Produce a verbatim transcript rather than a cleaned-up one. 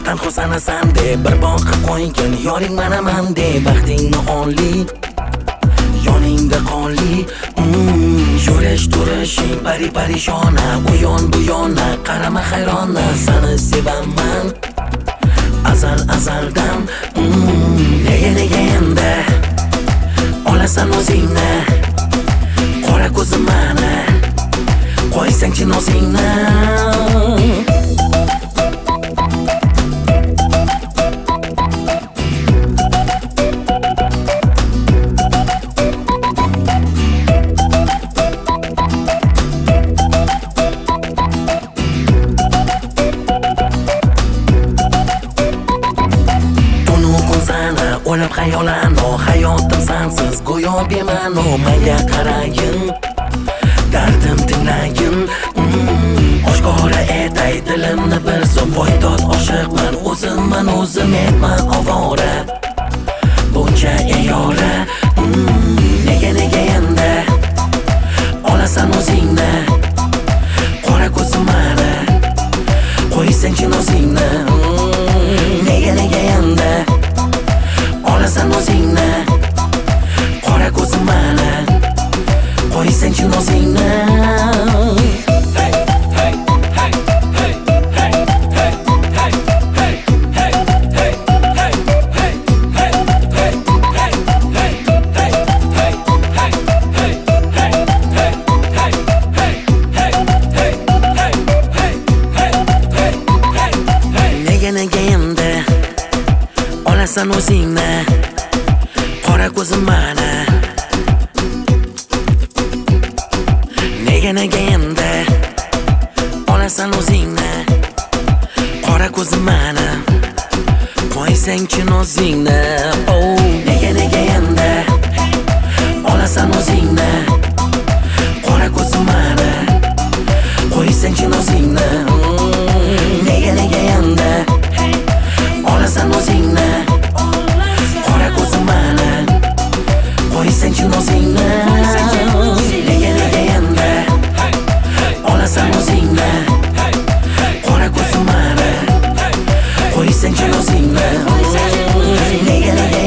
tanho sanasan deb bir boqib qo'ygin yoring manaman deb baxtingni oli yoningda qonli yurish turishing pari parishona u yon bu yona qarama hayrona seni sevaman azal azaldan nega nega endi olasan o'zingni qora ko'zim mani qo'ysangchi nozingni o'ylab xayolano hayotim sensiz go'yo bema'no menga qaragin dardim tinglayin oshkora etay dilimni bir zum poydod oshiqman o'zimman o'zim etman ovora buncha ayora nega nega endi olasan o'zingni qora ko'zim mani qo'ysangchi nozingni nega nega endi olasan o'zingni qora ko'zim mani qo'ysangchi nozingni nega nega endi olasan o'zingni qora ko'zim mani nega nega endi olasan o'zingni qora ko'zim mani qo'ysangchi nozingni oh nega nega endi olasan o'zingni qora ko'zim mani qo'ysangchi nozingni nega nega endi olasan o'zingni qora ko'zim mani qo'ysangchi nozingni nega nega endi olasan o'zingni qora ko'zim mani qo'ysangchi nozingni nega nega